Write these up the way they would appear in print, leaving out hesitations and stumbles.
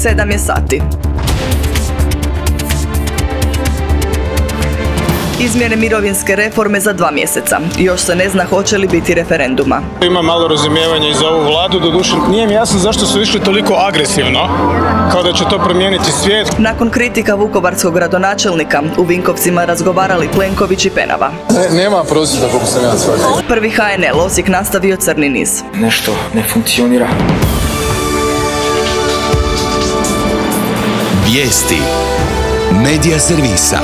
7 je sati. Izmjene mirovinske reforme za 2 mjeseca. Još se ne zna hoće li biti referenduma. Ima malo razumijevanja i za ovu vladu, doduše nije mi jasno zašto su išli toliko agresivno, kao da će to promijeniti svijet. Nakon kritika vukovarskog gradonačelnika, u Vinkovcima razgovarali Plenković i Penava. Nema prosvjeda koliko sam ja shvatio. Prvi HNL Osijek nastavio crni niz. Nešto ne funkcionira. Vijesti Medija servisa.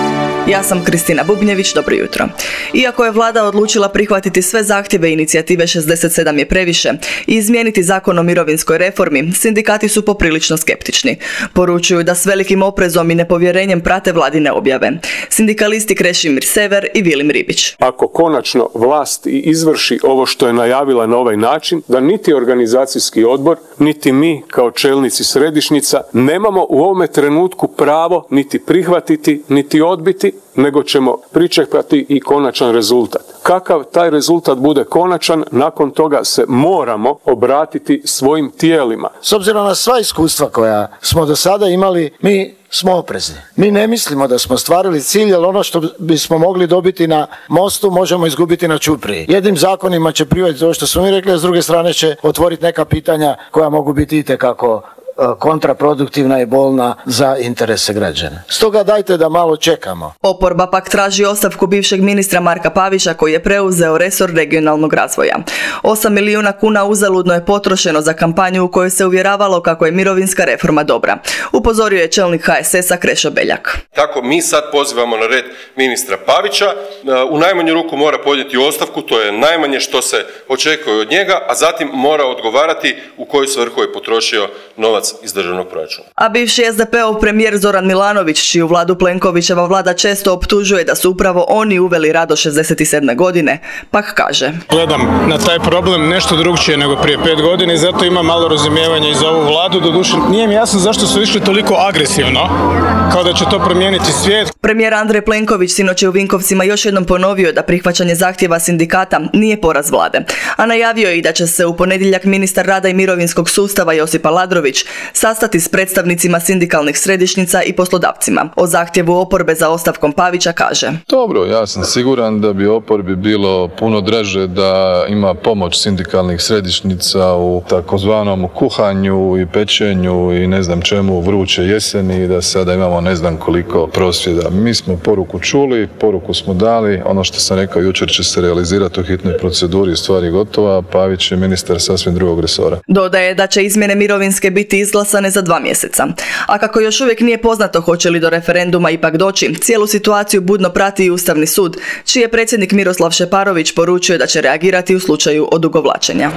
Ja sam Kristina Bubnjević, dobro jutro. Iako je vlada odlučila prihvatiti sve zahtjeve inicijative 67 je previše i izmijeniti zakon o mirovinskoj reformi, sindikati su poprilično skeptični. Poručuju da s velikim oprezom i nepovjerenjem prate vladine objave. Sindikalisti Krešimir Sever i Vilim Ribić. Ako konačno vlast i izvrši ovo što je najavila na ovaj način, da niti organizacijski odbor, niti mi kao čelnici središnjica nemamo u ovome trenutku pravo niti prihvatiti, niti odbiti, nego ćemo pričekati i konačan rezultat. Kakav taj rezultat bude konačan, nakon toga se moramo obratiti svojim tijelima. S obzirom na sva iskustva koja smo do sada imali, mi smo oprezni. Mi ne mislimo da smo stvarili cilj, jer ono što bismo mogli dobiti na mostu možemo izgubiti na ćupriji. Jednim zakonima će prihvatiti to što smo mi rekli, a s druge strane će otvoriti neka pitanja koja mogu biti itekako kontraproduktivna i bolna za interese građana. Stoga dajte da malo čekamo. Oporba pak traži ostavku bivšeg ministra Marka Pavića koji je preuzeo resor regionalnog razvoja. 8 milijuna kuna uzaludno je potrošeno za kampanju u kojoj se uvjeravalo kako je mirovinska reforma dobra. Upozorio je čelnik HSS-a Krešo Beljak. Tako mi sad pozivamo na red ministra Pavića, u najmanju ruku mora podnijeti ostavku, to je najmanje što se očekuje od njega, a zatim mora odgovarati u koju svrhu je potrošio novac iz državnog proračuna. A bivši SDP-ov premijer Zoran Milanović, čiju vladu Plenkovićeva vlada često optužuje da su upravo oni uveli rad do 67. godine, pak kaže: Gledam na taj problem nešto drugčije nego prije 5 godina i zato ima malo razumijevanja i za ovu vladu, doduše nije mi jasno zašto su išli toliko agresivno, kao da će to promijeniti svijet. Premijer Andrej Plenković sinoć je u Vinkovcima još jednom ponovio da prihvaćanje zahtjeva sindikata nije poraz vlade, a najavio je i da će se u ponedjeljak ministar rada i mirovinskog sustava Josip Aladrović sastati s predstavnicima sindikalnih središnjica i poslodavcima. O zahtjevu oporbe za ostavkom Pavića kaže: Dobro, ja sam siguran da bi oporbi bilo puno draže da ima pomoć sindikalnih središnjica u takozvanom kuhanju i pečenju i ne znam čemu vruće jeseni i da sada imamo ne znam koliko prosvjeda. Mi smo poruku čuli, poruku smo dali, ono što sam rekao jučer će se realizirati u hitnoj proceduri, stvar je gotova, Pavić je ministar sasvim drugog resora. Dodaje da će izmjene mirovinske biti izglasane za 2 mjeseca. A kako još uvijek nije poznato hoće li do referenduma ipak doći, cijelu situaciju budno prati i Ustavni sud, čiji je predsjednik Miroslav Šeparović poručio da će reagirati u slučaju odugovlačenja.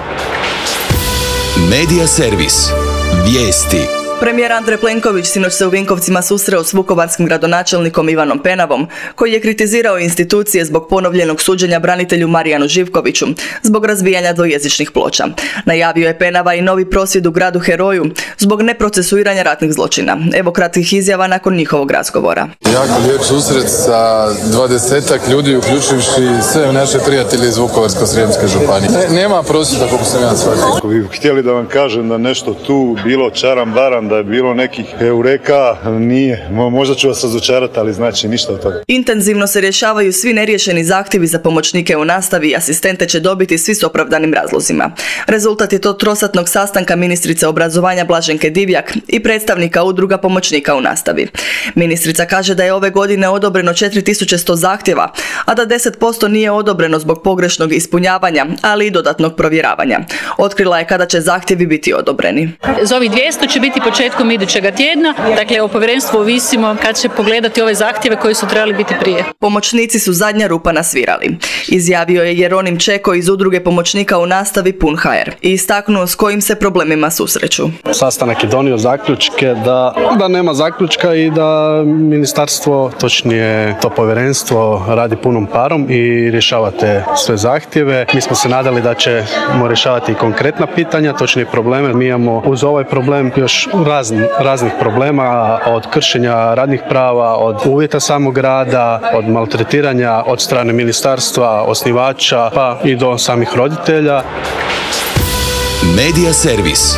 Medija servis. Vijesti. Premijer Andrej Plenković sinoć se u Vinkovcima susreo s vukovarskim gradonačelnikom Ivanom Penavom, koji je kritizirao institucije zbog ponovljenog suđenja branitelju Marijanu Živkoviću zbog razbijanja dvojezičnih ploča. Najavio je Penava i novi prosvjed u gradu Heroju zbog neprocesuiranja ratnih zločina. Evo kratkih izjava nakon njihovog razgovora. Jako lijep susret sa 20-ak ljudi, uključujući sve naše prijatelje iz Vukovarsko-srijemske županije. Nema prosvjeda koliko sam ja shvatio. Ako bi htjeli da vam kažem da nešto tu bilo čaram baram, da je bilo nekih eureka, nije. Možda ću vas razočarati, ali znači ništa od toga. Intenzivno se rješavaju svi neriješeni zahtjevi za pomoćnike u nastavi i asistente će dobiti svi s opravdanim razlozima. Rezultat je to trosatnog sastanka ministrice obrazovanja Blaženke Divjak i predstavnika udruga pomoćnika u nastavi. Ministrica kaže da je ove godine odobreno 4100 zahtjeva, a da 10% nije odobreno zbog pogrešnog ispunjavanja, ali i dodatnog provjeravanja. Otkrila je kada će zahtjevi biti odobreni. Za ovih 200 će biti početkom idućega tjedna, dakle o povjerenstvu ovisimo kad će pogledati ove zahtjeve koji su trebali biti prije. Pomoćnici su zadnja rupa na svirali, izjavio je Jeronim Čeko iz udruge pomoćnika u nastavi Pun HR i istaknuo s kojim se problemima susreću. Sastanak je donio zaključke da nema zaključka i da ministarstvo, točnije to povjerenstvo, radi punom parom i rješava te sve zahtjeve. Mi smo se nadali da ćemo rješavati i konkretna pitanja, točnije probleme. Mi imamo uz ovaj problem još raznih problema, od kršenja radnih prava, od uvjeta samog rada, od maltretiranja od strane ministarstva, osnivača, pa i do samih roditelja. Medija servis.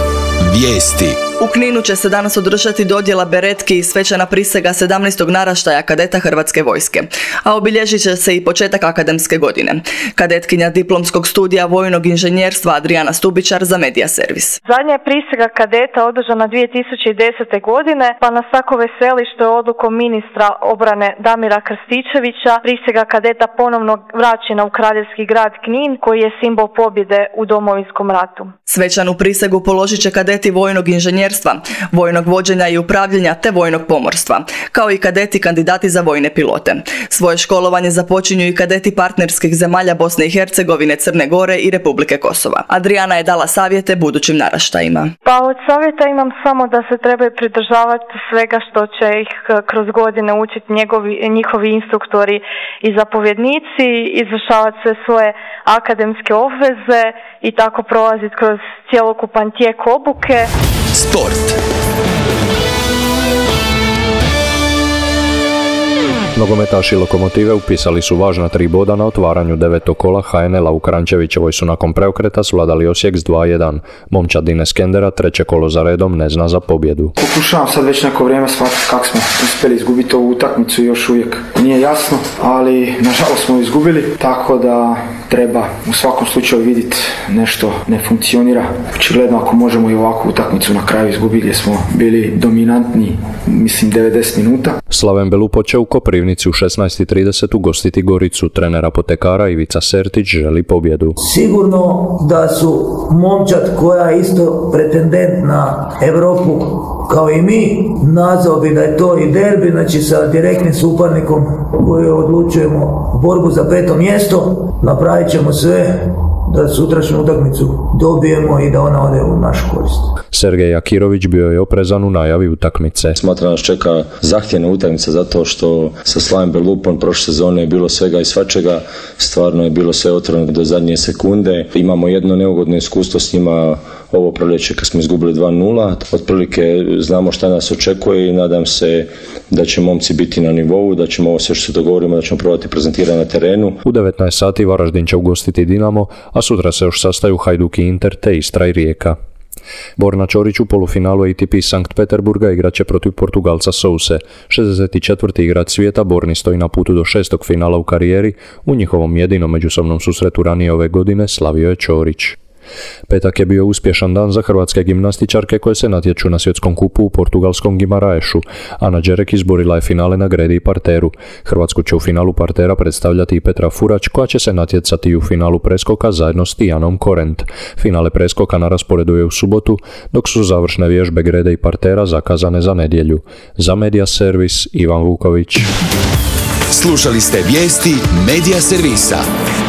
Vijesti. U Kninu će se danas održati dodjela beretki i svečana prisega 17. naraštaja kadeta Hrvatske vojske, a obilježit će se i početak akademske godine. Kadetkinja diplomskog studija vojnog inženjerstva Adriana Stubičar za Media Servis. Zadnja je prisega kadeta održana 2010. godine, pa nas tako veseli što je odlukom ministra obrane Damira Krstičevića prisega kadeta ponovno vraćena u kraljevski grad Knin, koji je simbol pobjede u Domovinskom ratu. Svečanu prisegu položit će kadeti vojnog inženjerstva, vojnog vođenja i upravljanja te vojnog pomorstva, kao i kadeti kandidati za vojne pilote. Svoje školovanje započinju i kadeti partnerskih zemalja Bosne i Hercegovine, Crne Gore i Republike Kosova. Adriana je dala savjete budućim naraštajima. Pa od savjeta imam samo da se trebaju pridržavati svega što će ih kroz godine učiti njihovi instruktori i zapovjednici, izvršavati sve svoje akademske obveze i tako prolaziti kroz cjelokupan tijek obuke. Sport. Nogometaši Lokomotive upisali su važna 3 boda na otvaranju 9. kola HNL-a u Kranjčevićevoj su nakon preokreta svladali Osijek s 2-1. Momčad Dine Skendera 3. kolo za redom ne zna za pobjedu. Pokušavam sad već neko vrijeme shvatiti kako smo uspjeli izgubiti ovu utakmicu, još uvijek nije jasno, ali nažalost smo izgubili, tako da treba u svakom slučaju vidjeti nešto ne funkcionira. Očigledno ako možemo i ovakvu utakmicu na kraju izgubiti gdje smo bili dominantni, mislim 90 minuta. Slaven Belupo će u Koprivnici u 16:30 ugostiti Goricu. Trener apotekara Ivica Sertić želi pobjedu. Sigurno da su momčad koja je isto pretendent na Europu kao i mi, nazvao bi da je to i derbi, znači sa direktnim suparnikom koji odlučujemo borbu za 5. mjesto. Napravit ćemo sve da sutrašnju utakmicu dobijemo i da ona ode u našu korist. Sergej Akirović bio je oprezan u najavi utakmice. Smatram nas čeka zahtjevna utakmica zato što sa Slavem Belupom prošle sezone je bilo svega i svačega. Stvarno je bilo sve otvoreno do zadnje sekunde. Imamo jedno neugodno iskustvo s njima ovo proljeće kad smo izgubili 2-0. Otprilike znamo šta nas očekuje i nadam se da će momci biti na nivou, da ćemo ovo sve što se dogovorimo, da ćemo probati prezentirati na terenu. U 19 sati Varaždin će ugostiti Dinamo, a sutra se još sastaju Hajduk i Inter te Istra i Rijeka. Borna Ćorić u polufinalu ATP Sankt Peterburga igraće protiv Portugalca Souse. 64. igrač svijeta Borni stoji na putu do 6. finala u karijeri. U njihovom jedinom međusobnom susretu ranije ove godine slavio je Ćorić. Petak je bio uspješan dan za hrvatske gimnastičarke koje se natječu na svjetskom kupu u portugalskom Gimaraešu. Ana Đerek izborila je finale na gredi i parteru. Hrvatsku će u finalu partera predstavljati i Petra Furać koja će se natjecati u finalu preskoka zajedno s Tijanom Korent. Finale preskoka na rasporedu je u subotu, dok su završne vježbe grede i partera zakazane za nedjelju. Za Media Servis Ivan Vuković. Slušali ste vijesti Media Servisa.